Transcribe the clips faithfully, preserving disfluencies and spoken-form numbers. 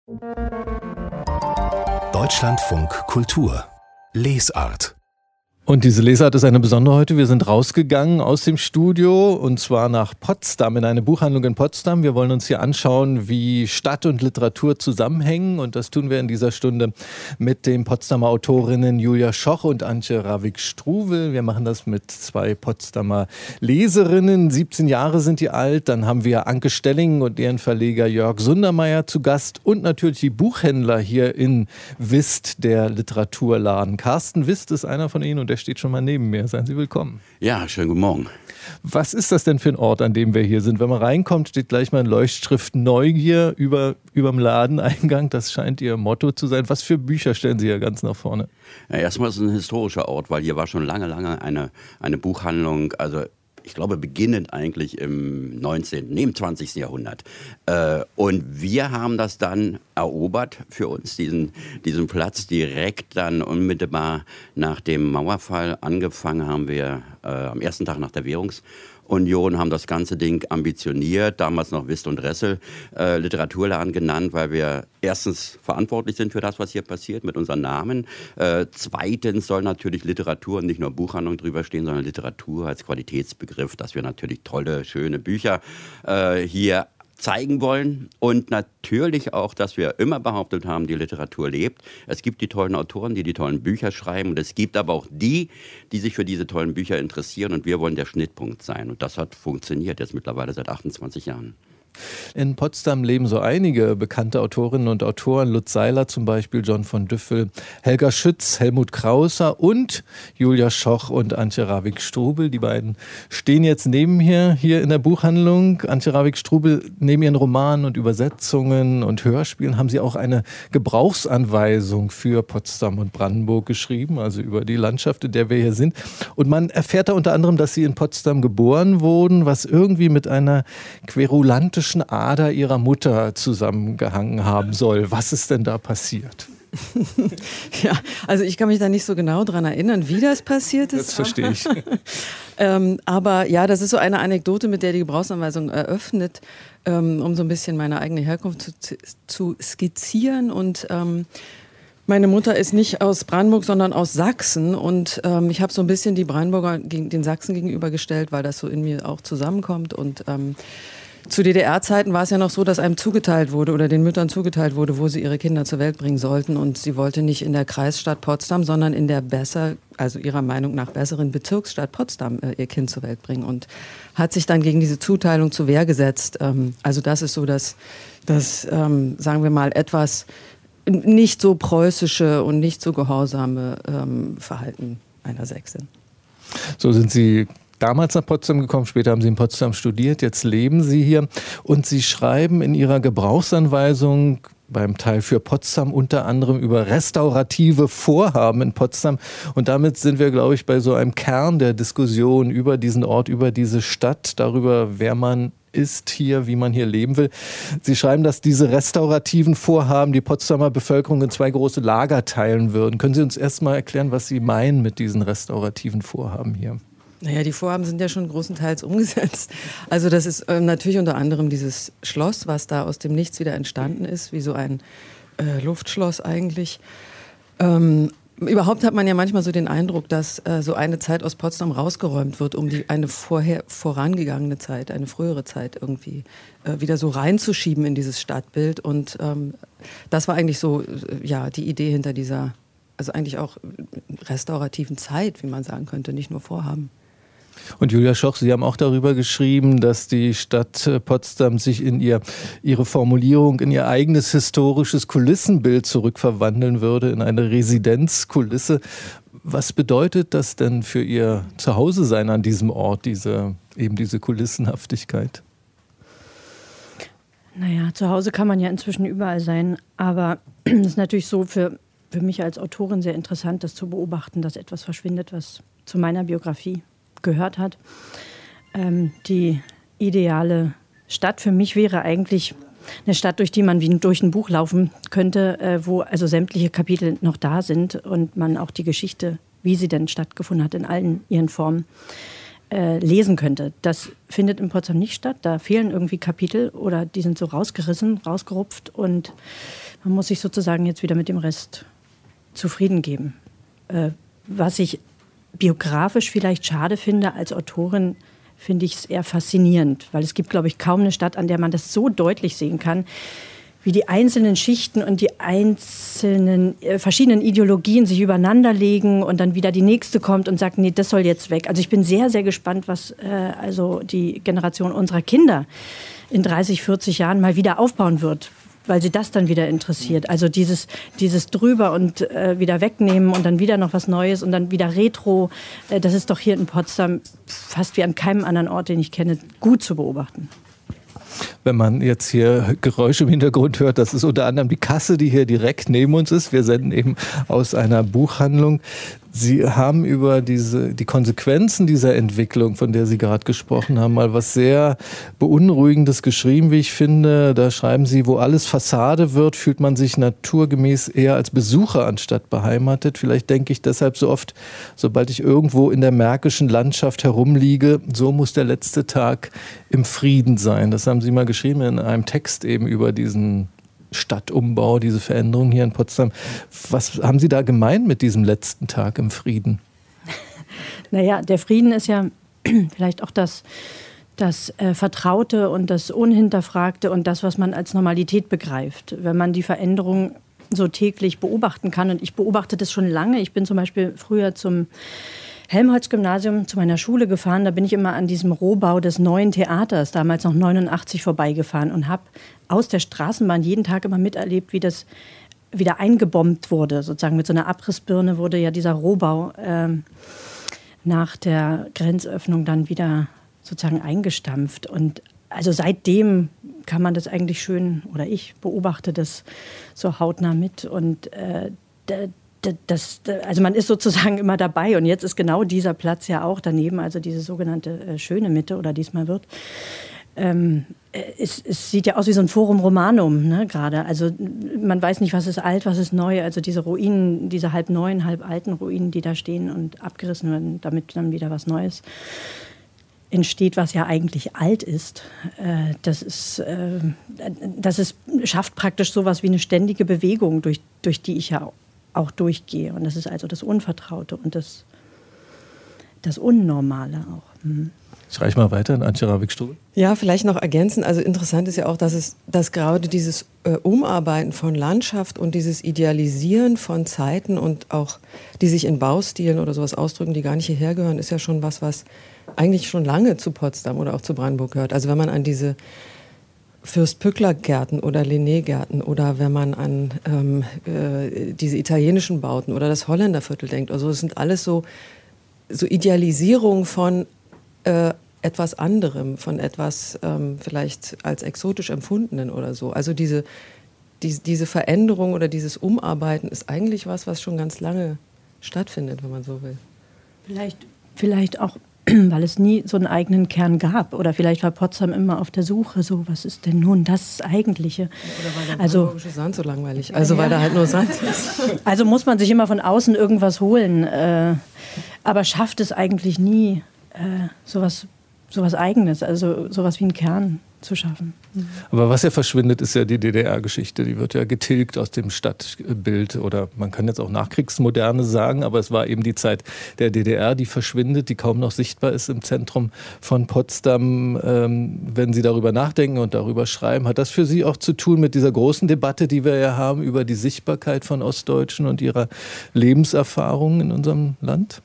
Deutschlandfunk Kultur Lesart. Und diese Lesart ist eine besondere heute. Wir sind rausgegangen aus dem Studio und zwar nach Potsdam, in eine Buchhandlung in Potsdam. Wir wollen uns hier anschauen, wie Stadt und Literatur zusammenhängen, und das tun wir in dieser Stunde mit den Potsdamer Autorinnen Julia Schoch und Antje Ravik-Struwel. Wir machen das mit zwei Potsdamer Leserinnen. siebzehn Jahre sind die alt. Dann haben wir Anke Stelling und ihren Verleger Jörg Sundermeier zu Gast und natürlich die Buchhändler hier in Wist, der Literaturladen. Carsten Wist ist einer von ihnen und der steht schon mal neben mir. Seien Sie willkommen. Ja, schönen guten Morgen. Was ist das denn für ein Ort, an dem wir hier sind? Wenn man reinkommt, steht gleich mal eine Leuchtschrift Neugier über, über dem Ladeneingang. Das scheint Ihr Motto zu sein. Was für Bücher stellen Sie hier ganz nach vorne? Ja, erstmal ist es ein historischer Ort, weil hier war schon lange, lange eine, eine Buchhandlung, also ich glaube, beginnend eigentlich im neunzehnten, nee, im zwanzigsten Jahrhundert. Äh, und wir haben das dann erobert für uns, diesen, diesen Platz direkt dann unmittelbar nach dem Mauerfall. Angefangen haben wir äh, am ersten Tag nach der Währungsunion, haben das ganze Ding ambitioniert, damals noch Wist und Ressel äh, Literaturladen genannt, weil wir erstens verantwortlich sind für das, was hier passiert mit unseren Namen. Äh, zweitens soll natürlich Literatur und nicht nur Buchhandlung drüber stehen, sondern Literatur als Qualitätsbegriff, dass wir natürlich tolle, schöne Bücher äh, hier zeigen wollen und natürlich auch, dass wir immer behauptet haben, die Literatur lebt. Es gibt die tollen Autoren, die die tollen Bücher schreiben, und es gibt aber auch die, die sich für diese tollen Bücher interessieren, und wir wollen der Schnittpunkt sein, und das hat funktioniert jetzt mittlerweile seit achtundzwanzig Jahren. In Potsdam leben so einige bekannte Autorinnen und Autoren, Lutz Seiler zum Beispiel, John von Düffel, Helga Schütz, Helmut Krauser und Julia Schoch und Antje Ravik-Struwel. Die beiden stehen jetzt neben mir hier in der Buchhandlung. Antje Ravik-Struwel, neben ihren Romanen und Übersetzungen und Hörspielen haben Sie auch eine Gebrauchsanweisung für Potsdam und Brandenburg geschrieben, also über die Landschaft, in der wir hier sind. Und man erfährt da unter anderem, dass Sie in Potsdam geboren wurden, was irgendwie mit einer querulantischen Ader ihrer Mutter zusammengehangen haben soll. Was ist denn da passiert? Ja, also ich kann mich da nicht so genau dran erinnern, wie das passiert ist. Das verstehe ich. ähm, aber ja, das ist so eine Anekdote, mit der die Gebrauchsanweisung eröffnet, ähm, um so ein bisschen meine eigene Herkunft zu, zu skizzieren. Und ähm, meine Mutter ist nicht aus Brandenburg, sondern aus Sachsen. Und ähm, ich habe so ein bisschen die Brandenburger gegen den Sachsen gegenübergestellt, weil das so in mir auch zusammenkommt. Und ähm, zu D D R-Zeiten war es ja noch so, dass einem zugeteilt wurde oder den Müttern zugeteilt wurde, wo sie ihre Kinder zur Welt bringen sollten. Und sie wollte nicht in der Kreisstadt Potsdam, sondern in der besser, also ihrer Meinung nach besseren Bezirksstadt Potsdam äh, ihr Kind zur Welt bringen. Und hat sich dann gegen diese Zuteilung zur Wehr gesetzt. Ähm, also das ist so das, das ähm, sagen wir mal, etwas nicht so preußische und nicht so gehorsame ähm, Verhalten einer Sächsin. So sind Sie damals nach Potsdam gekommen, später haben Sie in Potsdam studiert, jetzt leben Sie hier und Sie schreiben in Ihrer Gebrauchsanweisung beim Teil für Potsdam unter anderem über restaurative Vorhaben in Potsdam, und damit sind wir, glaube ich, bei so einem Kern der Diskussion über diesen Ort, über diese Stadt, darüber, wer man ist hier, wie man hier leben will. Sie schreiben, dass diese restaurativen Vorhaben die Potsdamer Bevölkerung in zwei große Lager teilen würden. Können Sie uns erst mal erklären, was Sie meinen mit diesen restaurativen Vorhaben hier? Naja, die Vorhaben sind ja schon großenteils umgesetzt. Also das ist ähm, natürlich unter anderem dieses Schloss, was da aus dem Nichts wieder entstanden ist, wie so ein äh, Luftschloss eigentlich. Ähm, überhaupt hat man ja manchmal so den Eindruck, dass äh, so eine Zeit aus Potsdam rausgeräumt wird, um die eine vorher vorangegangene Zeit, eine frühere Zeit irgendwie äh, wieder so reinzuschieben in dieses Stadtbild. Und ähm, das war eigentlich so, äh, ja, die Idee hinter dieser, also eigentlich auch restaurativen Zeit, wie man sagen könnte, nicht nur Vorhaben. Und Julia Schoch, Sie haben auch darüber geschrieben, dass die Stadt Potsdam sich in ihr, ihre Formulierung in ihr eigenes historisches Kulissenbild zurückverwandeln würde, in eine Residenzkulisse. Was bedeutet das denn für Ihr Zuhause-Sein an diesem Ort, diese, eben diese Kulissenhaftigkeit? Naja, zu Hause kann man ja inzwischen überall sein, aber es ist natürlich so für, für mich als Autorin sehr interessant, das zu beobachten, dass etwas verschwindet, was zu meiner Biografie gehört hat. Ähm, die ideale Stadt für mich wäre eigentlich eine Stadt, durch die man wie durch ein Buch laufen könnte, äh, wo also sämtliche Kapitel noch da sind und man auch die Geschichte, wie sie denn stattgefunden hat, in allen ihren Formen äh, lesen könnte. Das findet in Potsdam nicht statt. Da fehlen irgendwie Kapitel oder die sind so rausgerissen, rausgerupft und Man muss sich sozusagen jetzt wieder mit dem Rest zufrieden geben. Äh, was ich biografisch vielleicht schade finde, als Autorin finde ich es eher faszinierend, weil es gibt, glaube ich, kaum eine Stadt, an der man das so deutlich sehen kann, wie die einzelnen Schichten und die einzelnen äh, verschiedenen Ideologien sich übereinander legen und dann wieder die nächste kommt und sagt, nee, das soll jetzt weg. Also ich bin sehr, sehr gespannt, was äh, also die Generation unserer Kinder in dreißig, vierzig Jahren mal wieder aufbauen wird, weil sie das dann wieder interessiert. Also dieses, dieses drüber und äh, wieder wegnehmen und dann wieder noch was Neues und dann wieder Retro, äh, das ist doch hier in Potsdam fast wie an keinem anderen Ort, den ich kenne, gut zu beobachten. Wenn man jetzt hier Geräusche im Hintergrund hört, das ist unter anderem die Kasse, die hier direkt neben uns ist. Wir senden eben aus einer Buchhandlung. Sie haben über diese, die Konsequenzen dieser Entwicklung, von der Sie gerade gesprochen haben, mal was sehr Beunruhigendes geschrieben, wie ich finde. Da schreiben Sie, wo alles Fassade wird, fühlt man sich naturgemäß eher als Besucher anstatt beheimatet. Vielleicht denke ich deshalb so oft, sobald ich irgendwo in der märkischen Landschaft herumliege, so muss der letzte Tag im Frieden sein. Das haben Sie mal geschrieben in einem Text eben über diesen Stadtumbau, diese Veränderung hier in Potsdam. Was haben Sie da gemeint mit diesem letzten Tag im Frieden? Naja, der Frieden ist ja vielleicht auch das, das äh, Vertraute und das Unhinterfragte und das, was man als Normalität begreift. Wenn man die Veränderung so täglich beobachten kann, und ich beobachte das schon lange. Ich bin zum Beispiel früher zum Helmholtz-Gymnasium zu meiner Schule gefahren. Da bin ich immer an diesem Rohbau des neuen Theaters, damals noch neunundachtzig, vorbeigefahren und habe aus der Straßenbahn jeden Tag immer miterlebt, wie das wieder eingebombt wurde. Sozusagen mit so einer Abrissbirne wurde ja dieser Rohbau äh, nach der Grenzöffnung dann wieder sozusagen eingestampft. Und also seitdem kann man das eigentlich schön, oder ich beobachte das so hautnah mit. Und äh, Das, also man ist sozusagen immer dabei, und jetzt ist genau dieser Platz ja auch daneben, also diese sogenannte äh, schöne Mitte, oder diesmal wird. Ähm, es, es sieht ja aus wie so ein Forum Romanum, ne, gerade. Also man weiß nicht, was ist alt, was ist neu. Also diese Ruinen, diese halb neuen, halb alten Ruinen, die da stehen und abgerissen werden, damit dann wieder was Neues entsteht, was ja eigentlich alt ist. Äh, das ist, äh, das ist, schafft praktisch sowas wie eine ständige Bewegung, durch, durch die ich ja auch auch durchgehe. Und das ist also das Unvertraute und das, das Unnormale auch. Mhm. Ich reiche mal weiter an Antje Ravik-Strubel. Ja, vielleicht noch ergänzen. Also interessant ist ja auch, dass es dass gerade dieses äh, Umarbeiten von Landschaft und dieses Idealisieren von Zeiten und auch die sich in Baustilen oder sowas ausdrücken, die gar nicht hierher gehören, ist ja schon was, was eigentlich schon lange zu Potsdam oder auch zu Brandenburg gehört. Also wenn man an diese Fürst-Pückler-Gärten oder Linné-Gärten oder wenn man an ähm, äh, diese italienischen Bauten oder das Holländerviertel denkt. Also es sind alles so, so Idealisierungen von äh, etwas anderem, von etwas ähm, vielleicht als exotisch empfundenen oder so. Also diese, die, diese Veränderung oder dieses Umarbeiten ist eigentlich was, was schon ganz lange stattfindet, wenn man so will. Vielleicht, vielleicht auch, weil es nie so einen eigenen Kern gab. Oder vielleicht war Potsdam immer auf der Suche, so, was ist denn nun das Eigentliche? Oder weil der also, brandenburgische Sand so langweilig, also ja. Weil da halt nur Sand ist. Also muss man sich immer von außen irgendwas holen, äh, aber schafft es eigentlich nie, äh, sowas, sowas Eigenes, also sowas wie einen Kern zu schaffen. Aber was ja verschwindet, ist ja die D D R-Geschichte. Die wird ja getilgt aus dem Stadtbild, oder man kann jetzt auch Nachkriegsmoderne sagen, aber es war eben die Zeit der D D R, die verschwindet, die kaum noch sichtbar ist im Zentrum von Potsdam. Ähm, wenn Sie darüber nachdenken und darüber schreiben, hat das für Sie auch zu tun mit dieser großen Debatte, die wir ja haben über die Sichtbarkeit von Ostdeutschen und ihrer Lebenserfahrungen in unserem Land?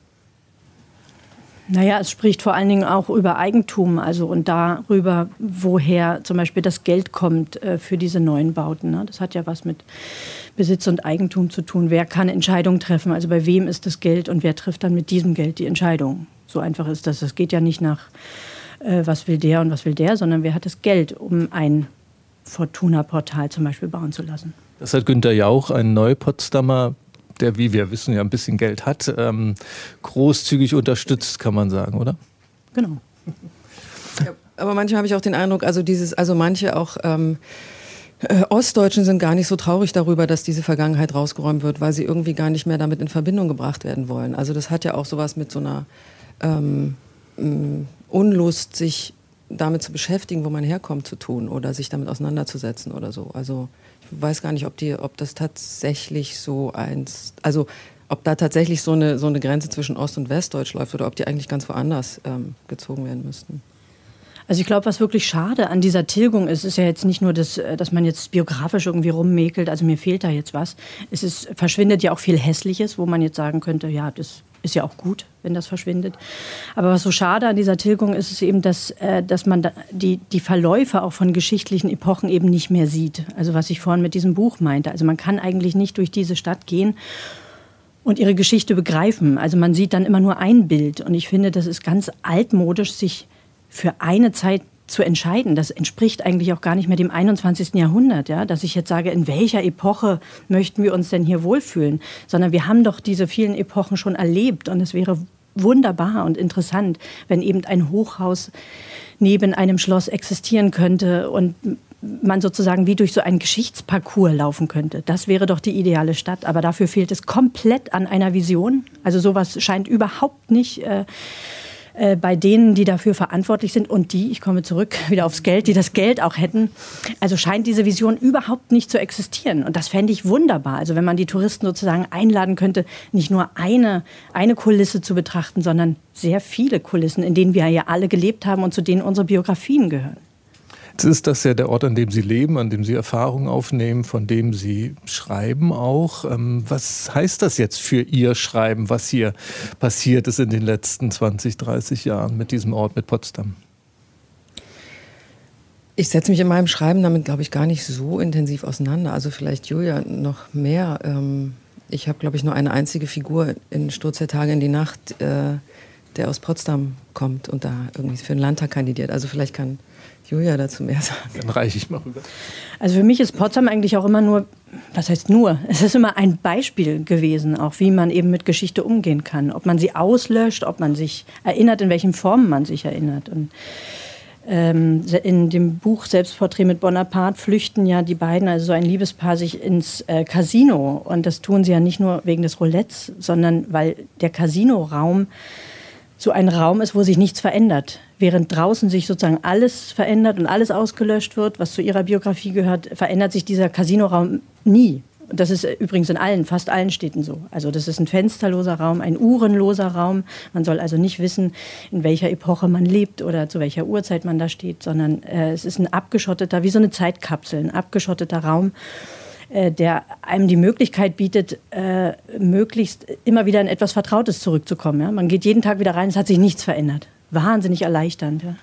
Naja, es spricht vor allen Dingen auch über Eigentum, also und darüber, woher zum Beispiel das Geld kommt äh, für diese neuen Bauten. Ne? Das hat ja was mit Besitz und Eigentum zu tun. Wer kann Entscheidungen treffen? Also bei wem ist das Geld und wer trifft dann mit diesem Geld die Entscheidung? So einfach ist das. Es geht ja nicht nach, äh, was will der und was will der, sondern wer hat das Geld, um ein Fortuna-Portal zum Beispiel bauen zu lassen. Das hat Günter Jauch, ein Neu-Potsdamer, der, wie wir wissen, ja ein bisschen Geld hat, ähm, großzügig unterstützt, kann man sagen, oder? Genau. Ja, aber manchmal habe ich auch den Eindruck, also dieses, also manche auch ähm, äh, Ostdeutschen sind gar nicht so traurig darüber, dass diese Vergangenheit rausgeräumt wird, weil sie irgendwie gar nicht mehr damit in Verbindung gebracht werden wollen. Also das hat ja auch sowas mit so einer ähm, Unlust, sich damit zu beschäftigen, wo man herkommt, zu tun oder sich damit auseinanderzusetzen oder so. Also weiß gar nicht, ob, die, ob das tatsächlich so eins, also ob da tatsächlich so eine, so eine Grenze zwischen Ost- und Westdeutsch läuft oder ob die eigentlich ganz woanders ähm, gezogen werden müssten. Also ich glaube, was wirklich schade an dieser Tilgung ist, ist ja jetzt nicht nur, das, dass man jetzt biografisch irgendwie rummäkelt, also mir fehlt da jetzt was. Es ist, verschwindet ja auch viel Hässliches, wo man jetzt sagen könnte, ja, das ist ja auch gut, wenn das verschwindet. Aber was so schade an dieser Tilgung ist, ist eben, dass, äh, dass man da die, die Verläufe auch von geschichtlichen Epochen eben nicht mehr sieht. Also was ich vorhin mit diesem Buch meinte. Also man kann eigentlich nicht durch diese Stadt gehen und ihre Geschichte begreifen. Also man sieht dann immer nur ein Bild. Und ich finde, das ist ganz altmodisch, sich für eine Zeit zu entscheiden. Das entspricht eigentlich auch gar nicht mehr dem einundzwanzigsten Jahrhundert, ja? Dass ich jetzt sage, in welcher Epoche möchten wir uns denn hier wohlfühlen? Sondern wir haben doch diese vielen Epochen schon erlebt und es wäre wunderbar und interessant, wenn eben ein Hochhaus neben einem Schloss existieren könnte und man sozusagen wie durch so einen Geschichtsparcours laufen könnte. Das wäre doch die ideale Stadt, aber dafür fehlt es komplett an einer Vision. Also sowas scheint überhaupt nicht äh, bei denen, die dafür verantwortlich sind und die, ich komme zurück wieder aufs Geld, die das Geld auch hätten, also scheint diese Vision überhaupt nicht zu existieren. Und das fände ich wunderbar. Also wenn man die Touristen sozusagen einladen könnte, nicht nur eine, eine Kulisse zu betrachten, sondern sehr viele Kulissen, in denen wir ja alle gelebt haben und zu denen unsere Biografien gehören. Jetzt ist das ja der Ort, an dem Sie leben, an dem Sie Erfahrungen aufnehmen, von dem Sie schreiben auch. Was heißt das jetzt für Ihr Schreiben, was hier passiert ist in den letzten zwanzig, dreißig Jahren mit diesem Ort, mit Potsdam? Ich setze mich in meinem Schreiben damit, glaube ich, gar nicht so intensiv auseinander. Also vielleicht Julia noch mehr. Ich habe, glaube ich, nur eine einzige Figur in Sturz der Tage in die Nacht, der aus Potsdam kommt und da irgendwie für den Landtag kandidiert. Also vielleicht kann Julia dazu mehr sagen. Dann reiche ich mal rüber. Also für mich ist Potsdam eigentlich auch immer nur, was heißt nur, es ist immer ein Beispiel gewesen, auch wie man eben mit Geschichte umgehen kann. Ob man sie auslöscht, ob man sich erinnert, in welchen Formen man sich erinnert. Und ähm, in dem Buch Selbstporträt mit Bonaparte flüchten ja die beiden, also so ein Liebespaar, sich ins äh, Casino. Und das tun sie ja nicht nur wegen des Roulettes, sondern weil der Casinoraum so ein Raum ist, wo sich nichts verändert. Während draußen sich sozusagen alles verändert und alles ausgelöscht wird, was zu ihrer Biografie gehört, verändert sich dieser Casinoraum nie. Und das ist übrigens in allen, fast allen Städten so. Also das ist ein fensterloser Raum, ein uhrenloser Raum. Man soll also nicht wissen, in welcher Epoche man lebt oder zu welcher Uhrzeit man da steht, sondern äh, es ist ein abgeschotteter, wie so eine Zeitkapsel, ein abgeschotteter Raum, der einem die Möglichkeit bietet, äh, möglichst immer wieder in etwas Vertrautes zurückzukommen. Ja? Man geht jeden Tag wieder rein, es hat sich nichts verändert. Wahnsinnig erleichternd. Ja?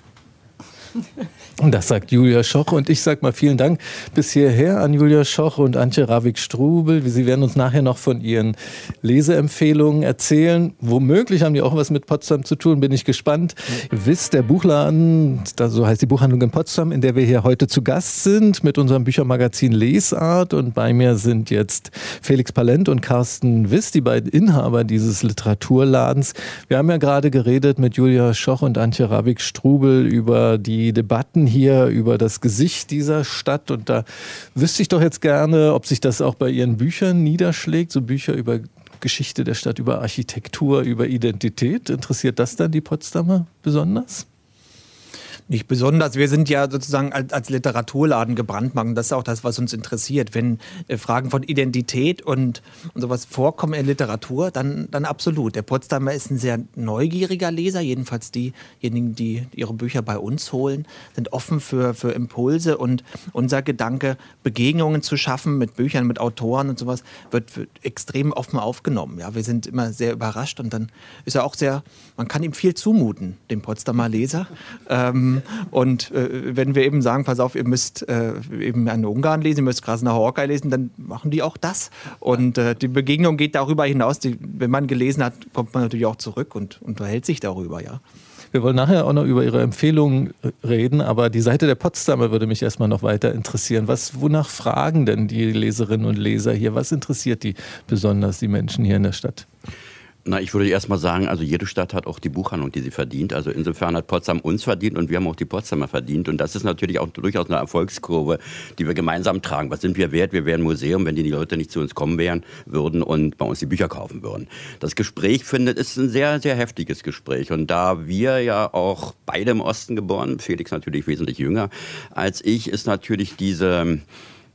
Und das sagt Julia Schoch. Und ich sage mal vielen Dank bis hierher an Julia Schoch und Antje Ravik-Strubel. Sie werden uns nachher noch von ihren Leseempfehlungen erzählen. Womöglich haben die auch was mit Potsdam zu tun, bin ich gespannt. Ihr wisst, der Buchladen, so heißt die Buchhandlung in Potsdam, in der wir hier heute zu Gast sind mit unserem Büchermagazin Lesart. Und bei mir sind jetzt Felix Palent und Carsten Wiss, die beiden Inhaber dieses Literaturladens. Wir haben ja gerade geredet mit Julia Schoch und Antje Ravik-Strubel über die Debatten hier, über das Gesicht dieser Stadt. Und da wüsste ich doch jetzt gerne, ob sich das auch bei Ihren Büchern niederschlägt, so Bücher über Geschichte der Stadt, über Architektur, über Identität. Interessiert das dann die Potsdamer besonders? Nicht besonders. Wir sind ja sozusagen als, als Literaturladen gebrandmarkt. Das ist auch das, was uns interessiert. Wenn äh, Fragen von Identität und, und sowas vorkommen in Literatur, dann, dann absolut. Der Potsdamer ist ein sehr neugieriger Leser. Jedenfalls diejenigen, die ihre Bücher bei uns holen, sind offen für, für Impulse. Und unser Gedanke, Begegnungen zu schaffen mit Büchern, mit Autoren und sowas, wird, wird extrem offen aufgenommen. Ja, wir sind immer sehr überrascht. Und dann ist er auch sehr, man kann ihm viel zumuten, dem Potsdamer Leser. Ähm, Und äh, wenn wir eben sagen, pass auf, ihr müsst äh, eben einen Ungarn lesen, ihr müsst Krasner Horkai lesen, dann machen die auch das. Und äh, die Begegnung geht darüber hinaus. Die, wenn man gelesen hat, kommt man natürlich auch zurück und unterhält sich darüber, ja. Wir wollen nachher auch noch über Ihre Empfehlungen reden, aber die Seite der Potsdamer würde mich erstmal noch weiter interessieren. Was, wonach fragen denn die Leserinnen und Leser hier? Was interessiert die besonders, die Menschen hier in der Stadt? Na, ich würde erst mal sagen, also jede Stadt hat auch die Buchhandlung, die sie verdient. Also insofern hat Potsdam uns verdient und wir haben auch die Potsdamer verdient. Und das ist natürlich auch durchaus eine Erfolgskurve, die wir gemeinsam tragen. Was sind wir wert? Wir wären ein Museum, wenn die Leute nicht zu uns kommen wären, würden und bei uns die Bücher kaufen würden. Das Gespräch, findet, ist ein sehr, sehr heftiges Gespräch. Und da wir ja auch beide im Osten geboren, Felix natürlich wesentlich jünger als ich, ist natürlich diese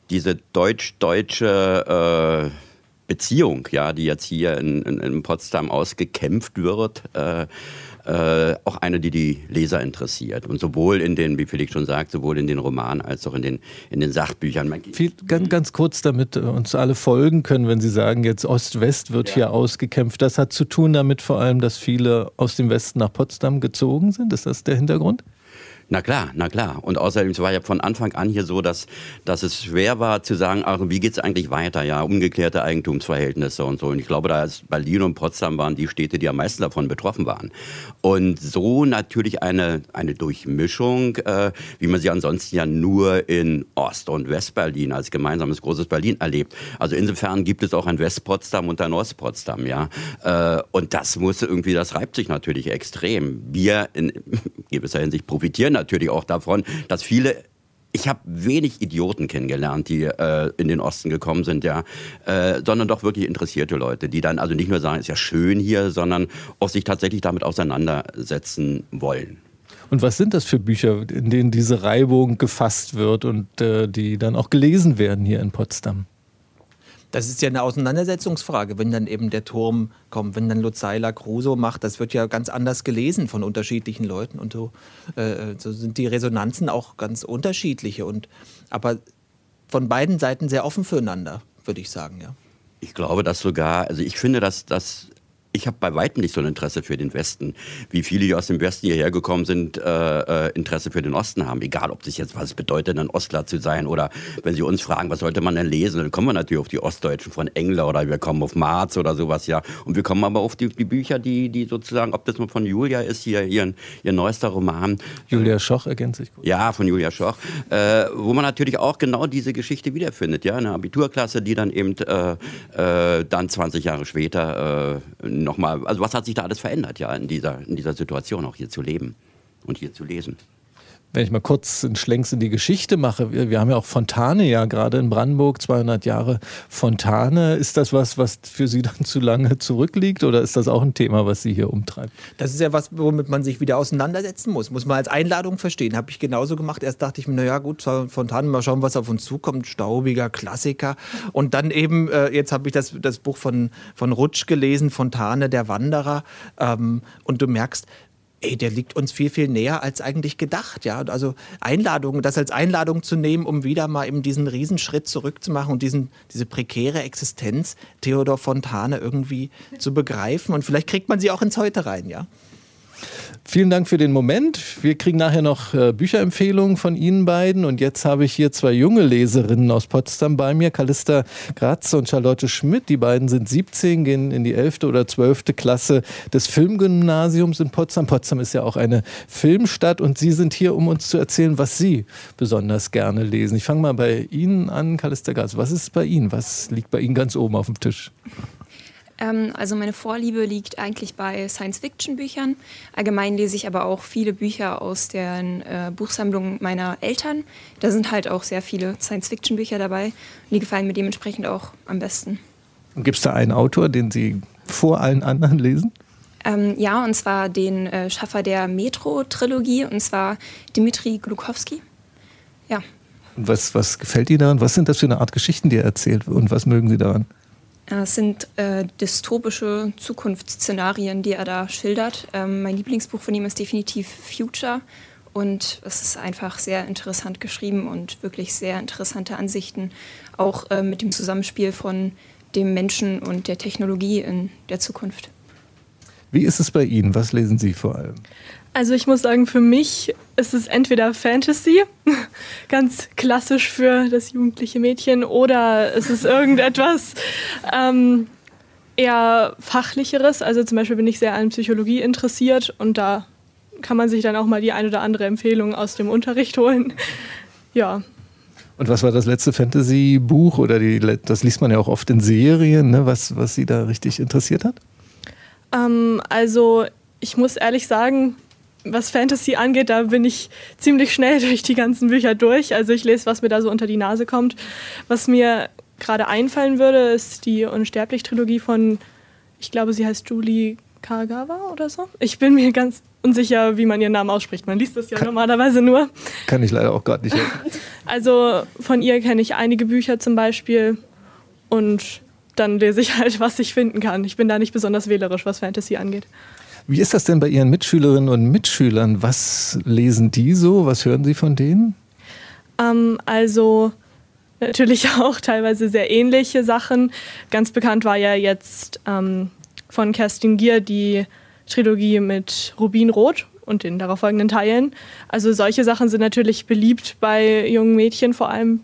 diese deutsch-deutsche äh, Beziehung, ja, die jetzt hier in, in, in Potsdam ausgekämpft wird, äh, äh, auch eine, die die Leser interessiert. Und sowohl in den, wie Felix schon sagt, sowohl in den Romanen als auch in den, in den Sachbüchern. Viel, ganz, ganz kurz, damit uns alle folgen können, wenn Sie sagen, jetzt Ost-West wird ja. hier ausgekämpft. Das hat zu tun damit vor allem, dass viele aus dem Westen nach Potsdam gezogen sind. Ist das der Hintergrund? Na klar, na klar. Und außerdem, es war ja von Anfang an hier so, dass, dass es schwer war zu sagen, ach, wie geht's eigentlich weiter? Ja, umgekehrte Eigentumsverhältnisse und so. Und ich glaube, da ist Berlin und Potsdam waren die Städte, die am meisten davon betroffen waren. Und so natürlich eine, eine Durchmischung, äh, wie man sie ansonsten ja nur in Ost- und West-Berlin als gemeinsames großes Berlin erlebt. Also insofern gibt es auch ein West-Potsdam und ein Ost-Potsdam, ja. Äh, und das muss irgendwie, das reibt sich natürlich extrem. Wir in gewisser Hinsicht profitieren natürlich auch davon, dass viele, ich habe wenig Idioten kennengelernt, die äh, in den Osten gekommen sind, ja, äh, sondern doch wirklich interessierte Leute, die dann also nicht nur sagen, ist ja schön hier, sondern auch sich tatsächlich damit auseinandersetzen wollen. Und was sind das für Bücher, in denen diese Reibung gefasst wird und äh, die dann auch gelesen werden hier in Potsdam? Das ist ja eine Auseinandersetzungsfrage, wenn dann eben der Turm kommt, wenn dann Lutz Seiler Crusoe macht, das wird ja ganz anders gelesen von unterschiedlichen Leuten und so, äh, so sind die Resonanzen auch ganz unterschiedliche, und, aber von beiden Seiten sehr offen füreinander, würde ich sagen, ja. Ich glaube, dass sogar, also ich finde, dass das ich habe bei weitem nicht so ein Interesse für den Westen, wie viele, die aus dem Westen hierher gekommen sind, äh, Interesse für den Osten haben. Egal, ob das jetzt, was es bedeutet, ein Ostler zu sein, oder wenn Sie uns fragen, was sollte man denn lesen, dann kommen wir natürlich auf die Ostdeutschen von Engler oder wir kommen auf Marz oder sowas, ja. Und wir kommen aber auf die, die Bücher, die, die sozusagen, ob das nur von Julia ist, hier ihr, ihr neuester Roman. Julia Schoch ergänzt sich gut. Ja, von Julia Schoch, äh, wo man natürlich auch genau diese Geschichte wiederfindet, ja. Eine Abiturklasse, die dann eben äh, äh, dann zwanzig Jahre später äh, nochmal, also was hat sich da alles verändert, ja, in dieser, in dieser Situation auch hier zu leben und hier zu lesen. Wenn ich mal kurz einen Schlenks in die Geschichte mache, wir, wir haben ja auch Fontane ja gerade in Brandenburg, zweihundert Jahre Fontane. Ist das was, was für Sie dann zu lange zurückliegt, oder ist das auch ein Thema, was Sie hier umtreibt? Das ist ja was, womit man sich wieder auseinandersetzen muss. Muss man als Einladung verstehen. Habe ich genauso gemacht. Erst dachte ich mir, naja gut, Fontane, mal schauen, was auf uns zukommt. Staubiger Klassiker. Und dann eben, äh, jetzt habe ich das, das Buch von, von Rutsch gelesen, Fontane, der Wanderer. Ähm, und du merkst, ey, der liegt uns viel, viel näher als eigentlich gedacht. Ja? Also Einladung, das als Einladung zu nehmen, um wieder mal eben diesen Riesenschritt zurückzumachen und diesen, diese prekäre Existenz Theodor Fontane irgendwie zu begreifen. Und vielleicht kriegt man sie auch ins Heute rein, ja. Vielen Dank für den Moment. Wir kriegen nachher noch äh, Bücherempfehlungen von Ihnen beiden. Und jetzt habe ich hier zwei junge Leserinnen aus Potsdam bei mir, Callista Gratz und Charlotte Schmidt. Die beiden sind siebzehn, gehen in die elfte oder zwölfte Klasse des Filmgymnasiums in Potsdam. Potsdam ist ja auch eine Filmstadt, und Sie sind hier, um uns zu erzählen, was Sie besonders gerne lesen. Ich fange mal bei Ihnen an, Callista Gratz. Was ist bei Ihnen? Was liegt bei Ihnen ganz oben auf dem Tisch? Also meine Vorliebe liegt eigentlich bei Science-Fiction-Büchern. Allgemein lese ich aber auch viele Bücher aus den äh, Buchsammlungen meiner Eltern. Da sind halt auch sehr viele Science-Fiction-Bücher dabei. Und die gefallen mir dementsprechend auch am besten. Gibt es da einen Autor, den Sie vor allen anderen lesen? Ähm, ja, und zwar den äh, Schaffer der Metro-Trilogie, und zwar Dmitri Glukowski. Ja. Und was, was gefällt Ihnen daran? Was sind das für eine Art Geschichten, die er erzählt, und was mögen Sie daran? Es sind äh, dystopische Zukunftsszenarien, die er da schildert. Ähm, mein Lieblingsbuch von ihm ist definitiv Future, und es ist einfach sehr interessant geschrieben und wirklich sehr interessante Ansichten, auch äh, mit dem Zusammenspiel von dem Menschen und der Technologie in der Zukunft. Wie ist es bei Ihnen? Was lesen Sie vor allem? Also ich muss sagen, für mich ist es entweder Fantasy, ganz klassisch für das jugendliche Mädchen, oder es ist irgendetwas ähm, eher Fachlicheres. Also zum Beispiel bin ich sehr an Psychologie interessiert, und da kann man sich dann auch mal die ein oder andere Empfehlung aus dem Unterricht holen. Ja. Und was war das letzte Fantasy-Buch, oder die, das liest man ja auch oft in Serien, ne? was, was Sie da richtig interessiert hat? Ähm, also ich muss ehrlich sagen, was Fantasy angeht, da bin ich ziemlich schnell durch die ganzen Bücher durch. Also ich lese, was mir da so unter die Nase kommt. Was mir gerade einfallen würde, ist die Unsterblich-Trilogie von, ich glaube, sie heißt Julie Kagawa oder so. Ich bin mir ganz unsicher, wie man ihren Namen ausspricht. Man liest das ja kann, normalerweise nur. Kann ich leider auch gerade nicht helfen. Also von ihr kenne ich einige Bücher zum Beispiel und dann lese ich halt, was ich finden kann. Ich bin da nicht besonders wählerisch, was Fantasy angeht. Wie ist das denn bei Ihren Mitschülerinnen und Mitschülern? Was lesen die so? Was hören Sie von denen? Ähm, also natürlich auch teilweise sehr ähnliche Sachen. Ganz bekannt war ja jetzt ähm, von Kerstin Gier die Trilogie mit Rubinrot und den darauffolgenden Teilen. Also solche Sachen sind natürlich beliebt bei jungen Mädchen vor allem.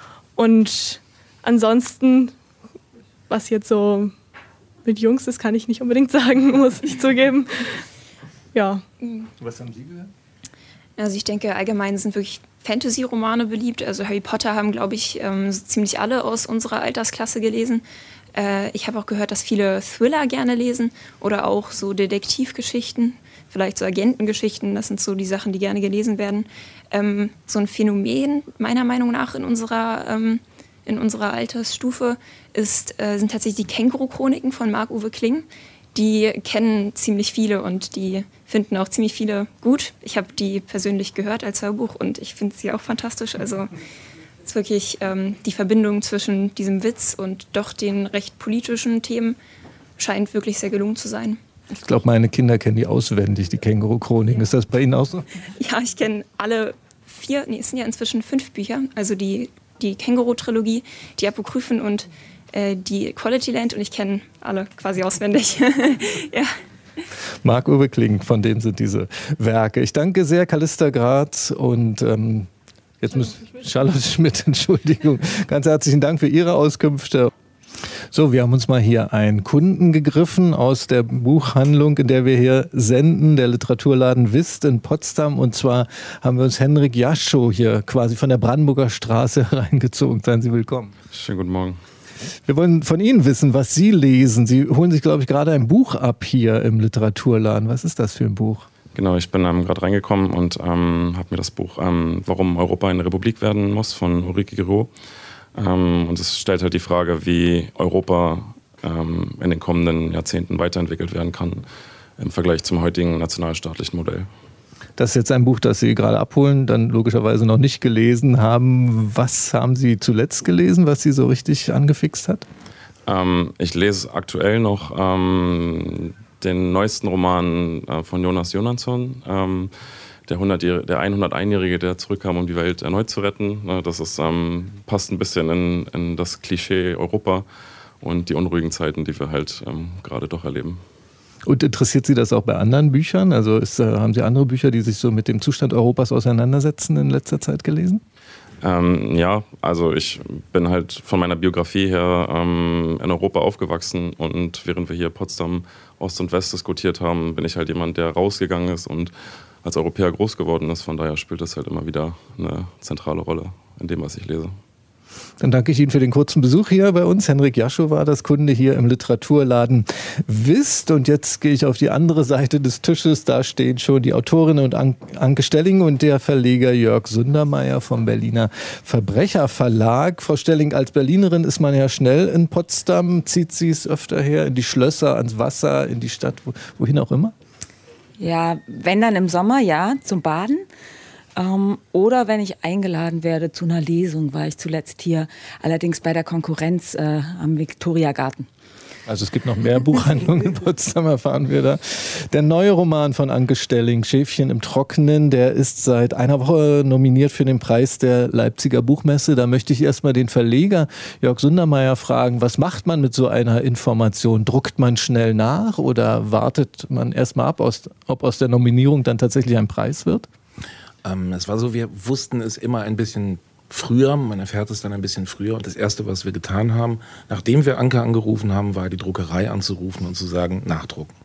Und ansonsten, was jetzt so mit Jungs ist, kann ich nicht unbedingt sagen, muss ich zugeben. Ja. Was haben Sie gehört? Also ich denke, allgemein sind wirklich Fantasy-Romane beliebt. Also Harry Potter haben, glaube ich, ähm, so ziemlich alle aus unserer Altersklasse gelesen. Äh, ich habe auch gehört, dass viele Thriller gerne lesen oder auch so Detektivgeschichten, vielleicht so Agentengeschichten. Das sind so die Sachen, die gerne gelesen werden. Ähm, so ein Phänomen, meiner Meinung nach, in unserer, ähm, in unserer Altersstufe ist, äh, sind tatsächlich die Känguru-Chroniken von Marc-Uwe Kling. Die kennen ziemlich viele und die finden auch ziemlich viele gut. Ich habe die persönlich gehört als Hörbuch und ich finde sie auch fantastisch. Also es ist wirklich ähm, die Verbindung zwischen diesem Witz und doch den recht politischen Themen scheint wirklich sehr gelungen zu sein. Ich glaube, meine Kinder kennen die auswendig, die Känguru-Chroniken. Ja. Ist das bei Ihnen auch so? Ja, ich kenne alle vier, nee, es sind ja inzwischen fünf Bücher. Also die, die Känguru-Trilogie, die Apokryphen und äh, die Quality Land und ich kenne alle quasi auswendig. Ja. Marc-Uwe Kling, von denen sind diese Werke. Ich danke sehr, Callista Grad und ähm, jetzt muss Charlotte Schmidt, Entschuldigung. Ganz herzlichen Dank für Ihre Auskünfte. So, wir haben uns mal hier einen Kunden gegriffen aus der Buchhandlung, in der wir hier senden, der Literaturladen Wist in Potsdam. Und zwar haben wir uns Henrik Jaschow hier quasi von der Brandenburger Straße hereingezogen. Seien Sie willkommen. Schönen guten Morgen. Wir wollen von Ihnen wissen, was Sie lesen. Sie holen sich, glaube ich, gerade ein Buch ab hier im Literaturladen. Was ist das für ein Buch? Genau, ich bin ähm, gerade reingekommen und ähm, habe mir das Buch ähm, Warum Europa eine Republik werden muss von Ulrike Giraud. Ähm, und es stellt halt die Frage, wie Europa ähm, in den kommenden Jahrzehnten weiterentwickelt werden kann im Vergleich zum heutigen nationalstaatlichen Modell. Das ist jetzt ein Buch, das Sie gerade abholen, dann logischerweise noch nicht gelesen haben. Was haben Sie zuletzt gelesen, was Sie so richtig angefixt hat? Ähm, ich lese aktuell noch ähm, den neuesten Roman äh, von Jonas Jonasson, ähm, der, der hunderteinjährige, der zurückkam, um die Welt erneut zu retten. Das ist, ähm, passt ein bisschen in, in das Klischee Europa und die unruhigen Zeiten, die wir halt ähm, gerade doch erleben. Und interessiert Sie das auch bei anderen Büchern? Also ist, äh, haben Sie andere Bücher, die sich so mit dem Zustand Europas auseinandersetzen, in letzter Zeit gelesen? Ähm, ja, also ich bin halt von meiner Biografie her ähm, in Europa aufgewachsen und während wir hier Potsdam Ost und West diskutiert haben, bin ich halt jemand, der rausgegangen ist und als Europäer groß geworden ist. Von daher spielt das halt immer wieder eine zentrale Rolle in dem, was ich lese. Dann danke ich Ihnen für den kurzen Besuch hier bei uns. Henrik Jaschow war das Kunde hier im Literaturladen Wist. Und jetzt gehe ich auf die andere Seite des Tisches. Da stehen schon die Autorin und Anke Stelling und der Verleger Jörg Sundermeier vom Berliner Verbrecherverlag. Frau Stelling, als Berlinerin ist man ja schnell in Potsdam. Zieht sie es öfter her in die Schlösser, ans Wasser, in die Stadt, wohin auch immer? Ja, wenn dann im Sommer, ja, zum Baden. Ähm, oder wenn ich eingeladen werde zu einer Lesung, war ich zuletzt hier, allerdings bei der Konkurrenz äh, am Viktoriagarten. Also es gibt noch mehr Buchhandlungen in Potsdam, erfahren wir da. Der neue Roman von Anke Stelling, Schäfchen im Trockenen, der ist seit einer Woche nominiert für den Preis der Leipziger Buchmesse. Da möchte ich erstmal den Verleger Jörg Sundermeier fragen, was macht man mit so einer Information? Druckt man schnell nach oder wartet man erstmal ab, ob aus der Nominierung dann tatsächlich ein Preis wird? Ähm, es war so, wir wussten es immer ein bisschen früher, man erfährt es dann ein bisschen früher. Und das Erste, was wir getan haben, nachdem wir Anke angerufen haben, war die Druckerei anzurufen und zu sagen, nachdrucken.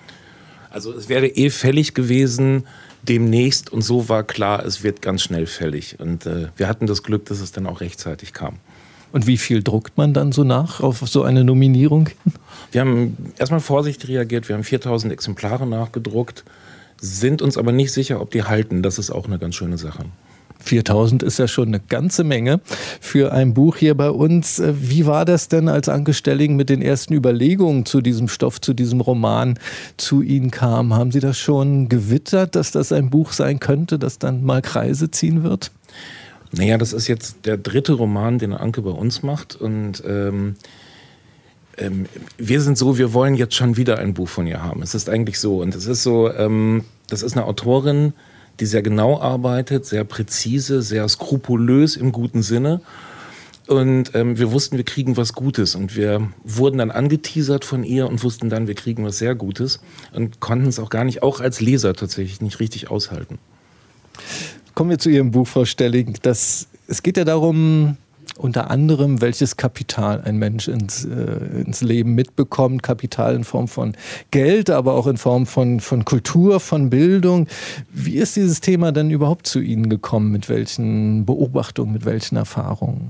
Also es wäre eh fällig gewesen demnächst und so war klar, es wird ganz schnell fällig. Und äh, wir hatten das Glück, dass es dann auch rechtzeitig kam. Und wie viel druckt man dann so nach auf so eine Nominierung? Wir haben erstmal vorsichtig reagiert, wir haben viertausend Exemplare nachgedruckt, sind uns aber nicht sicher, ob die halten. Das ist auch eine ganz schöne Sache. viertausend ist ja schon eine ganze Menge für ein Buch hier bei uns. Wie war das denn, als Anke Stelling mit den ersten Überlegungen zu diesem Stoff, zu diesem Roman zu Ihnen kam? Haben Sie das schon gewittert, dass das ein Buch sein könnte, das dann mal Kreise ziehen wird? Naja, das ist jetzt der dritte Roman, den Anke bei uns macht. Und ähm, ähm, wir sind so, wir wollen jetzt schon wieder ein Buch von ihr haben. Es ist eigentlich so. Und es ist so, ähm, das ist eine Autorin, die sehr genau arbeitet, sehr präzise, sehr skrupulös im guten Sinne. Und ähm, wir wussten, wir kriegen was Gutes. Und wir wurden dann angeteasert von ihr und wussten dann, wir kriegen was sehr Gutes. Und konnten es auch gar nicht, auch als Leser tatsächlich, nicht richtig aushalten. Kommen wir zu Ihrem Buch, Frau Stelling. Das, es geht ja darum, unter anderem, welches Kapital ein Mensch ins, äh, ins Leben mitbekommt. Kapital in Form von Geld, aber auch in Form von, von Kultur, von Bildung. Wie ist dieses Thema denn überhaupt zu Ihnen gekommen? Mit welchen Beobachtungen, mit welchen Erfahrungen?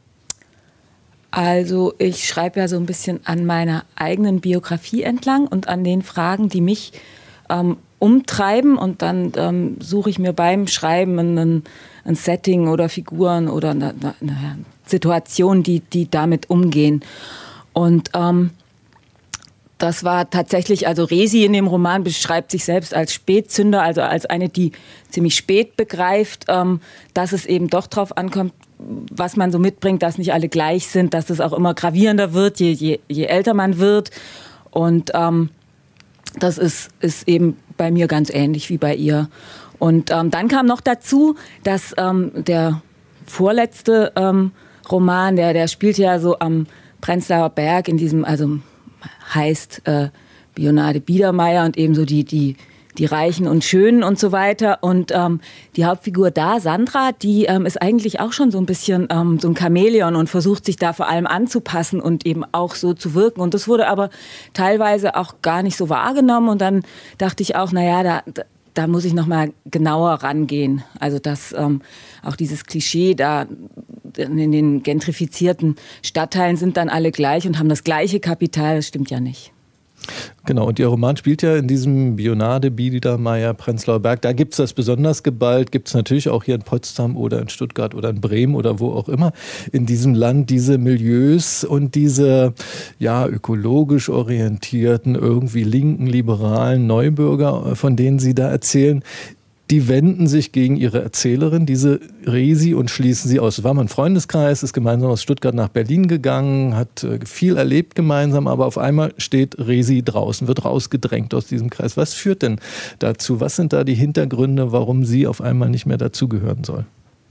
Also ich schreibe ja so ein bisschen an meiner eigenen Biografie entlang und an den Fragen, die mich ähm, umtreiben. Und dann ähm, suche ich mir beim Schreiben einen ein Setting oder Figuren oder eine, eine, eine Situation, die, die damit umgehen. Und ähm, das war tatsächlich, also Resi in dem Roman beschreibt sich selbst als Spätzünder, also als eine, die ziemlich spät begreift, ähm, dass es eben doch drauf ankommt, was man so mitbringt, dass nicht alle gleich sind, dass es auch immer gravierender wird, je, je, je älter man wird. Und ähm, das ist, ist eben bei mir ganz ähnlich wie bei ihr. Und ähm, dann kam noch dazu, dass ähm, der vorletzte ähm, Roman, der, der spielt ja so am Prenzlauer Berg in diesem, also heißt äh, Bionade Biedermeier und eben so die, die, die Reichen und Schönen und so weiter. Und ähm, die Hauptfigur da, Sandra, die ähm, ist eigentlich auch schon so ein bisschen ähm, so ein Chamäleon und versucht sich da vor allem anzupassen und eben auch so zu wirken. Und das wurde aber teilweise auch gar nicht so wahrgenommen. Und dann dachte ich auch, naja, da... da Da muss ich noch mal genauer rangehen. Also dass ähm, auch dieses Klischee da in den gentrifizierten Stadtteilen sind dann alle gleich und haben das gleiche Kapital, das stimmt ja nicht. Genau, und Ihr Roman spielt ja in diesem Bionade, Biedermeier, Prenzlauer Berg. Da gibt es das besonders geballt, gibt es natürlich auch hier in Potsdam oder in Stuttgart oder in Bremen oder wo auch immer in diesem Land diese Milieus und diese ja, ökologisch orientierten, irgendwie linken, liberalen Neubürger, von denen Sie da erzählen. Die wenden sich gegen ihre Erzählerin, diese Resi, und schließen sie aus. War mein Freundeskreis, ist gemeinsam aus Stuttgart nach Berlin gegangen, hat viel erlebt gemeinsam, aber auf einmal steht Resi draußen, wird rausgedrängt aus diesem Kreis. Was führt denn dazu? Was sind da die Hintergründe, warum sie auf einmal nicht mehr dazugehören soll?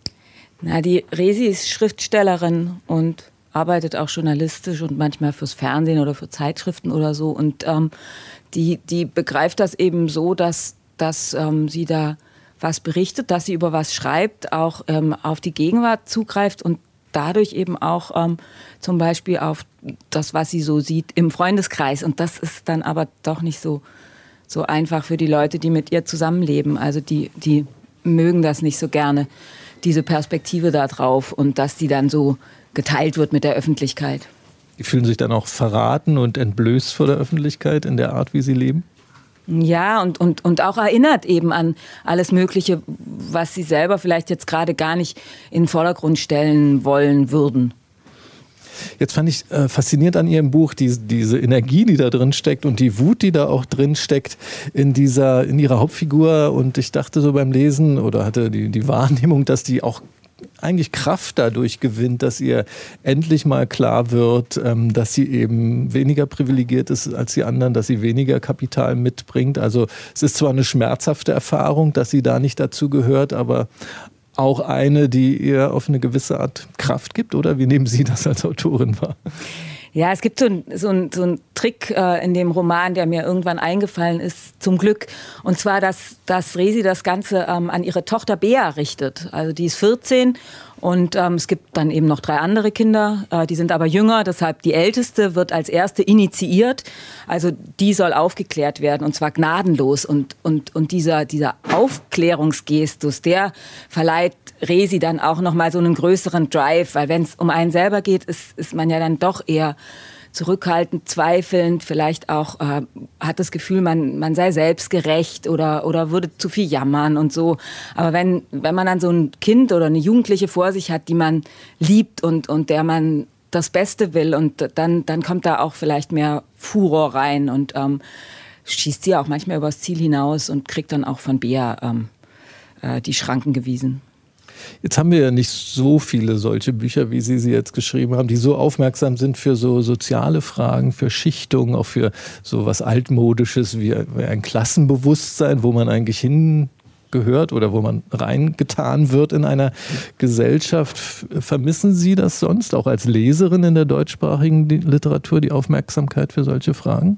Na, die Resi ist Schriftstellerin und arbeitet auch journalistisch und manchmal fürs Fernsehen oder für Zeitschriften oder so. Und ähm, die, die begreift das eben so, dass, dass ähm, sie da was berichtet, dass sie über was schreibt, auch ähm, auf die Gegenwart zugreift und dadurch eben auch ähm, zum Beispiel auf das, was sie so sieht im Freundeskreis. Und das ist dann aber doch nicht so, so einfach für die Leute, die mit ihr zusammenleben. Also die, die mögen das nicht so gerne, diese Perspektive da drauf und dass die dann so geteilt wird mit der Öffentlichkeit. Die fühlen sich dann auch verraten und entblößt vor der Öffentlichkeit in der Art, wie sie leben? Ja, und, und, und auch erinnert eben an alles Mögliche, was sie selber vielleicht jetzt gerade gar nicht in den Vordergrund stellen wollen würden. Jetzt fand ich äh, faszinierend an Ihrem Buch die, diese Energie, die da drin steckt und die Wut, die da auch drin steckt in, dieser, in Ihrer Hauptfigur. Und ich dachte so beim Lesen oder hatte die, die Wahrnehmung, dass die auch eigentlich Kraft dadurch gewinnt, dass ihr endlich mal klar wird, ähm, dass sie eben weniger privilegiert ist als die anderen, dass sie weniger Kapital mitbringt. Also es ist zwar eine schmerzhafte Erfahrung, dass sie da nicht dazu gehört, aber auch eine, die ihr auf eine gewisse Art Kraft gibt, oder? Wie nehmen Sie das als Autorin wahr? Ja, es gibt so einen so ein, so ein Trick äh, in dem Roman, der mir irgendwann eingefallen ist, zum Glück. Und zwar, dass, dass Resi das Ganze ähm, an ihre Tochter Bea richtet. Also die ist vierzehn und ähm, es gibt dann eben noch drei andere Kinder, äh, die sind aber jünger. Deshalb die Älteste wird als Erste initiiert. Also die soll aufgeklärt werden und zwar gnadenlos. Und, und, und dieser, dieser Aufklärungsgestus, der verleiht Resi dann auch noch mal so einen größeren Drive, weil wenn es um einen selber geht, ist, ist man ja dann doch eher zurückhaltend, zweifelnd, vielleicht auch äh, hat das Gefühl, man, man sei selbstgerecht oder, oder würde zu viel jammern und so. Aber wenn, wenn man dann so ein Kind oder eine Jugendliche vor sich hat, die man liebt und, und der man das Beste will, und dann, dann kommt da auch vielleicht mehr Furor rein und ähm, schießt sie auch manchmal übers Ziel hinaus und kriegt dann auch von Bea ähm, äh, die Schranken gewiesen. Jetzt haben wir ja nicht so viele solche Bücher, wie Sie sie jetzt geschrieben haben, die so aufmerksam sind für so soziale Fragen, für Schichtung, auch für so was Altmodisches wie ein Klassenbewusstsein, wo man eigentlich hingehört oder wo man reingetan wird in einer Gesellschaft. Vermissen Sie das sonst auch als Leserin in der deutschsprachigen Literatur, die Aufmerksamkeit für solche Fragen?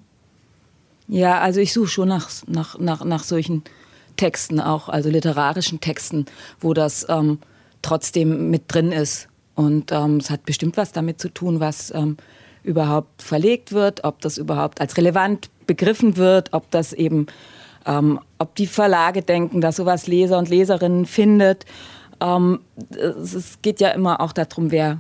Ja, also ich suche schon nach, nach, nach, nach solchen Texten auch, also literarischen Texten, wo das ähm, trotzdem mit drin ist. Und ähm, es hat bestimmt was damit zu tun, was ähm, überhaupt verlegt wird, ob das überhaupt als relevant begriffen wird, ob das eben, ähm, ob die Verlage denken, dass sowas Leser und Leserinnen findet. Ähm, es, es geht ja immer auch darum, wer,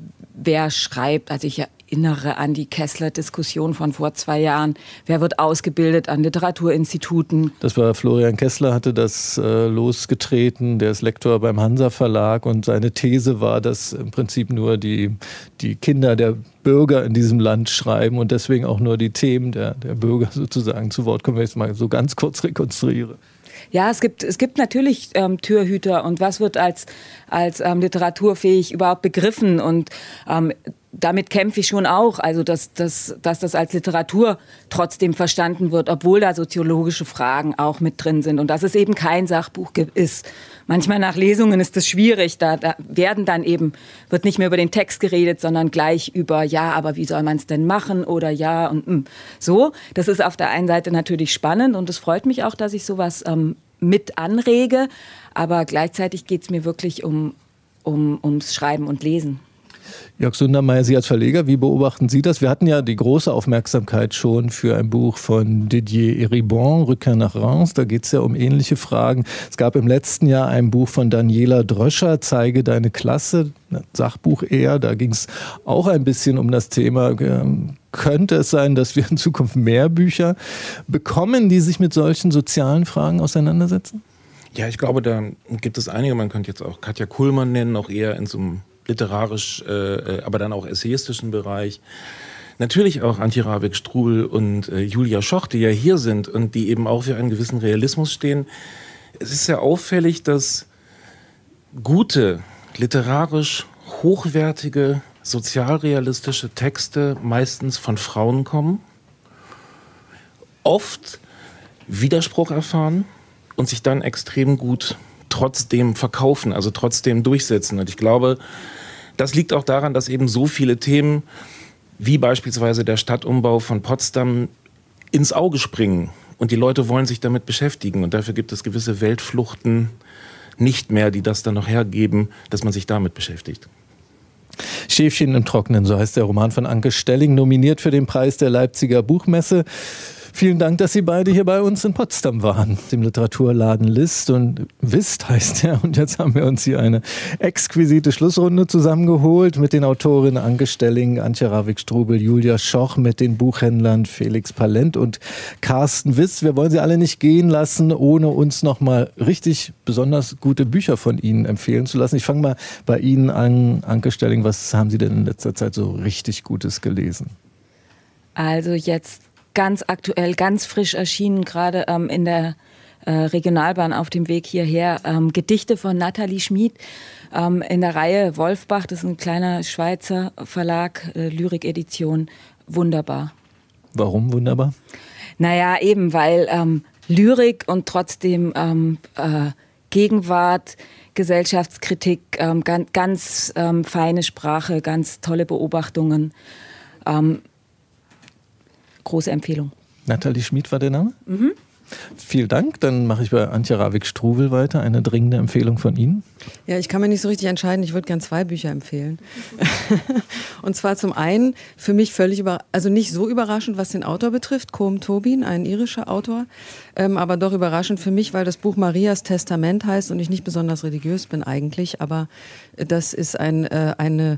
wer schreibt. Also ich erinnere an die Kessler-Diskussion von vor zwei Jahren. Wer wird ausgebildet an Literaturinstituten? Das war Florian Kessler, hatte das äh, losgetreten. Der ist Lektor beim Hansa Verlag und seine These war, dass im Prinzip nur die, die Kinder der Bürger in diesem Land schreiben und deswegen auch nur die Themen der, der Bürger sozusagen zu Wort kommen, wenn ich es mal so ganz kurz rekonstruiere. Ja, es gibt, es gibt natürlich ähm, Türhüter und was wird als, als ähm, literaturfähig überhaupt begriffen und ähm, damit kämpfe ich schon auch, also dass, dass, dass das als Literatur trotzdem verstanden wird, obwohl da soziologische Fragen auch mit drin sind und dass es eben kein Sachbuch ist. Manchmal nach Lesungen ist das schwierig, da, da werden dann eben, wird nicht mehr über den Text geredet, sondern gleich über, ja, aber wie soll man es denn machen oder ja und mh. so. Das ist auf der einen Seite natürlich spannend und es freut mich auch, dass ich sowas ähm, mit anrege, aber gleichzeitig geht es mir wirklich um, um, ums Schreiben und Lesen. Jörg Sundermeier, Sie als Verleger, wie beobachten Sie das? Wir hatten ja die große Aufmerksamkeit schon für ein Buch von Didier Eribon, Rückkehr nach Reims. Da geht es ja um ähnliche Fragen. Es gab im letzten Jahr ein Buch von Daniela Dröscher, Zeige deine Klasse, ein Sachbuch eher. Da ging es auch ein bisschen um das Thema, könnte es sein, dass wir in Zukunft mehr Bücher bekommen, die sich mit solchen sozialen Fragen auseinandersetzen? Ja, ich glaube, da gibt es einige. Man könnte jetzt auch Katja Kuhlmann nennen, auch eher in so einem literarisch, äh, aber dann auch essayistischen Bereich. Natürlich auch Antje Ravik-Strubel und äh, Julia Schoch, die ja hier sind und die eben auch für einen gewissen Realismus stehen. Es ist sehr auffällig, dass gute, literarisch hochwertige, sozialrealistische Texte meistens von Frauen kommen, oft Widerspruch erfahren und sich dann extrem gut trotzdem verkaufen, also trotzdem durchsetzen. Und ich glaube, das liegt auch daran, dass eben so viele Themen, wie beispielsweise der Stadtumbau von Potsdam, ins Auge springen. Und die Leute wollen sich damit beschäftigen. Und dafür gibt es gewisse Weltfluchten nicht mehr, die das dann noch hergeben, dass man sich damit beschäftigt. Schäfchen im Trockenen, so heißt der Roman von Anke Stelling, nominiert für den Preis der Leipziger Buchmesse. Vielen Dank, dass Sie beide hier bei uns in Potsdam waren, dem Literaturladen List und Wist heißt er. Und jetzt haben wir uns hier eine exquisite Schlussrunde zusammengeholt mit den Autorinnen Anke Stelling, Antje Ravik-Strubel, Julia Schoch, mit den Buchhändlern Felix Palent und Carsten Wist. Wir wollen Sie alle nicht gehen lassen, ohne uns nochmal richtig besonders gute Bücher von Ihnen empfehlen zu lassen. Ich fange mal bei Ihnen an, Anke Stelling. Was haben Sie denn in letzter Zeit so richtig Gutes gelesen? Also jetzt ganz aktuell, ganz frisch erschienen, gerade ähm, in der äh, Regionalbahn auf dem Weg hierher, ähm, Gedichte von Nathalie Schmid ähm, in der Reihe Wolfbach, das ist ein kleiner Schweizer Verlag, äh, Lyrik-Edition, wunderbar. Warum wunderbar? Naja, eben, weil ähm, Lyrik und trotzdem ähm, äh, Gegenwart, Gesellschaftskritik, ähm, ganz, ganz ähm, feine Sprache, ganz tolle Beobachtungen. Ähm, Große Empfehlung. Nathalie Schmid war der Name? Mhm. Vielen Dank. Dann mache ich bei Antje Ravik-Strubel weiter. Eine dringende Empfehlung von Ihnen. Ja, ich kann mir nicht so richtig entscheiden. Ich würde gern zwei Bücher empfehlen. Und zwar zum einen für mich völlig über, also nicht so überraschend, was den Autor betrifft, Colm Tobin, ein irischer Autor, ähm, aber doch überraschend für mich, weil das Buch Marias Testament heißt und ich nicht besonders religiös bin eigentlich, aber das ist ein, äh, eine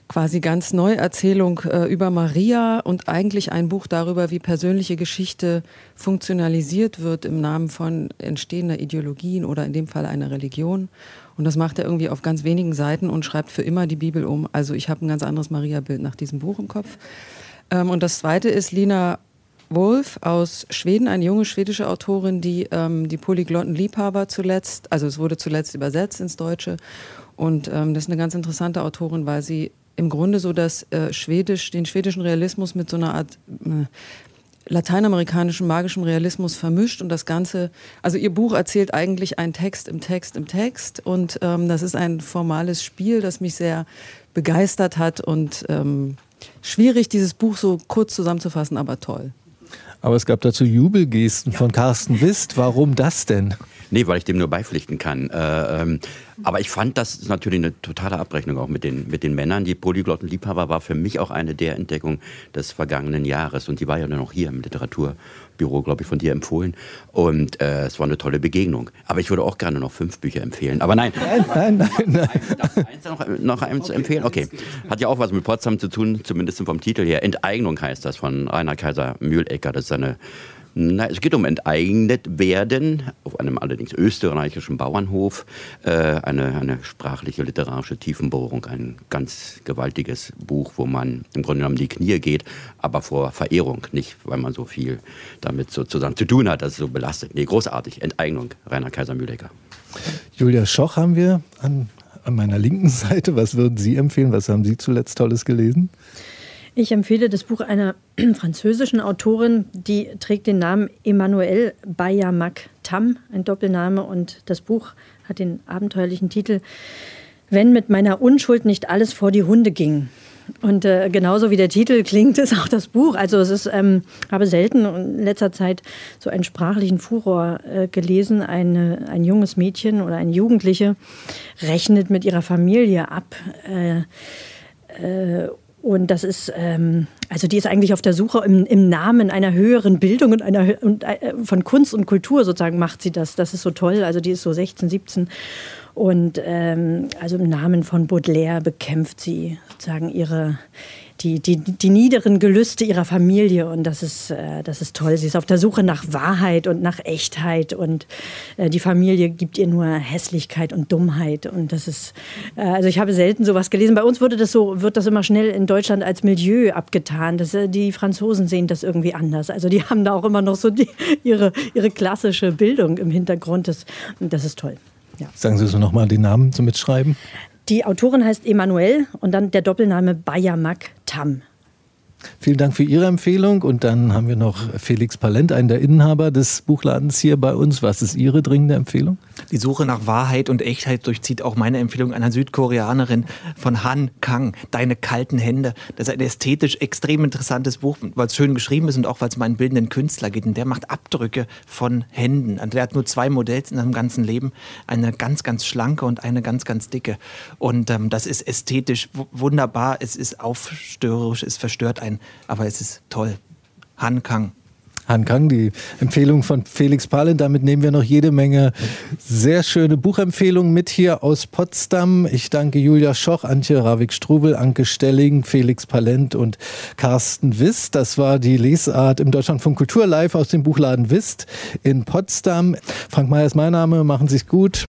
quasi ganz Neuerzählung äh, über Maria und eigentlich ein Buch darüber, wie persönliche Geschichte funktionalisiert wird im Namen von entstehender Ideologien oder in dem Fall einer Religion. Und das macht er irgendwie auf ganz wenigen Seiten und schreibt für immer die Bibel um. Also ich habe ein ganz anderes Maria-Bild nach diesem Buch im Kopf. Ähm, und das zweite ist Lina Wolf aus Schweden, eine junge schwedische Autorin, die ähm, die polyglotten Liebhaber zuletzt, also es wurde zuletzt übersetzt ins Deutsche. Und ähm, das ist eine ganz interessante Autorin, weil sie im Grunde so das äh, Schwedisch, den schwedischen Realismus mit so einer Art äh, lateinamerikanischen magischen Realismus vermischt und das Ganze, also ihr Buch erzählt eigentlich einen Text im Text im Text und ähm, das ist ein formales Spiel, das mich sehr begeistert hat und ähm, schwierig, dieses Buch so kurz zusammenzufassen, aber toll. Aber es gab dazu Jubelgesten von Carsten Wist. Warum das denn? Nee, weil ich dem nur beipflichten kann. Äh, ähm, aber ich fand, das ist natürlich eine totale Abrechnung auch mit den, mit den Männern. Die polyglotten Liebhaber war für mich auch eine der Entdeckungen des vergangenen Jahres. Und die war ja dann auch hier im Literaturbüro, glaube ich, von dir empfohlen. Und äh, es war eine tolle Begegnung. Aber ich würde auch gerne noch fünf Bücher empfehlen. Aber nein. Nein, nein, nein. nein. Darf eins noch, noch einem zu empfehlen? Okay. Hat ja auch was mit Potsdam zu tun, zumindest vom Titel her. Enteignung heißt das von Rainer Kaiser-Mühlecker. Das ist eine Na, es geht um enteignet werden auf einem allerdings österreichischen Bauernhof. Äh, eine, eine sprachliche, literarische Tiefenbohrung, ein ganz gewaltiges Buch, wo man im Grunde genommen die Knie geht, aber vor Verehrung, nicht weil man so viel damit sozusagen zu tun hat, das ist so belastet. Nee, großartig. Enteignung, Rainer Kaiser-Mühlecker. Julia Schoch haben wir an, an meiner linken Seite. Was würden Sie empfehlen? Was haben Sie zuletzt Tolles gelesen? Ich empfehle das Buch einer französischen Autorin, die trägt den Namen Emmanuelle Bayamak-Tam, ein Doppelname. Und das Buch hat den abenteuerlichen Titel »Wenn mit meiner Unschuld nicht alles vor die Hunde ging«. Und äh, genauso wie der Titel klingt es auch das Buch. Also es ist, ähm, habe selten in letzter Zeit so einen sprachlichen Furor äh, gelesen. Eine, ein junges Mädchen oder eine Jugendliche rechnet mit ihrer Familie ab. Äh, äh, Und das ist, ähm, also die ist eigentlich auf der Suche im, im Namen einer höheren Bildung und einer und, äh, von Kunst und Kultur sozusagen macht sie das. Das ist so toll. Also die ist so sechzehn, siebzehn und ähm, also im Namen von Baudelaire bekämpft sie sozusagen ihre die die die niederen Gelüste ihrer Familie und das ist äh, das ist toll. Sie ist auf der Suche nach Wahrheit und nach Echtheit und äh, die Familie gibt ihr nur Hässlichkeit und Dummheit und das ist äh, also ich habe selten sowas gelesen. Bei uns wurde das so wird das immer schnell in Deutschland als Milieu abgetan. Das, äh, die Franzosen sehen das irgendwie anders. Also die haben da auch immer noch so die, ihre ihre klassische Bildung im Hintergrund. Das und das ist toll. Ja. Sagen Sie so nochmal den Namen zum Mitschreiben. Die Autorin heißt Emmanuelle und dann der Doppelname Bayamak-Tam. Vielen Dank für Ihre Empfehlung. Und dann haben wir noch Felix Palent, einen der Inhaber des Buchladens hier bei uns. Was ist Ihre dringende Empfehlung? Die Suche nach Wahrheit und Echtheit durchzieht auch meine Empfehlung einer Südkoreanerin von Han Kang, Deine kalten Hände. Das ist ein ästhetisch extrem interessantes Buch, weil es schön geschrieben ist und auch weil es um einen bildenden Künstler geht. Und der macht Abdrücke von Händen. Und der hat nur zwei Modells in seinem ganzen Leben. Eine ganz, ganz schlanke und eine ganz, ganz dicke. Und ähm, das ist ästhetisch w- wunderbar. Es ist aufstörerisch, es verstört einen. Aber es ist toll. Han Kang. Han Kang, die Empfehlung von Felix Palent. Damit nehmen wir noch jede Menge sehr schöne Buchempfehlungen mit hier aus Potsdam. Ich danke Julia Schoch, Antje Ravik-Strubel, Anke Stelling, Felix Palent und Carsten Wist. Das war die Lesart im Deutschlandfunk Kultur live aus dem Buchladen Wist in Potsdam. Frank Meyer ist mein Name. Machen Sie es gut.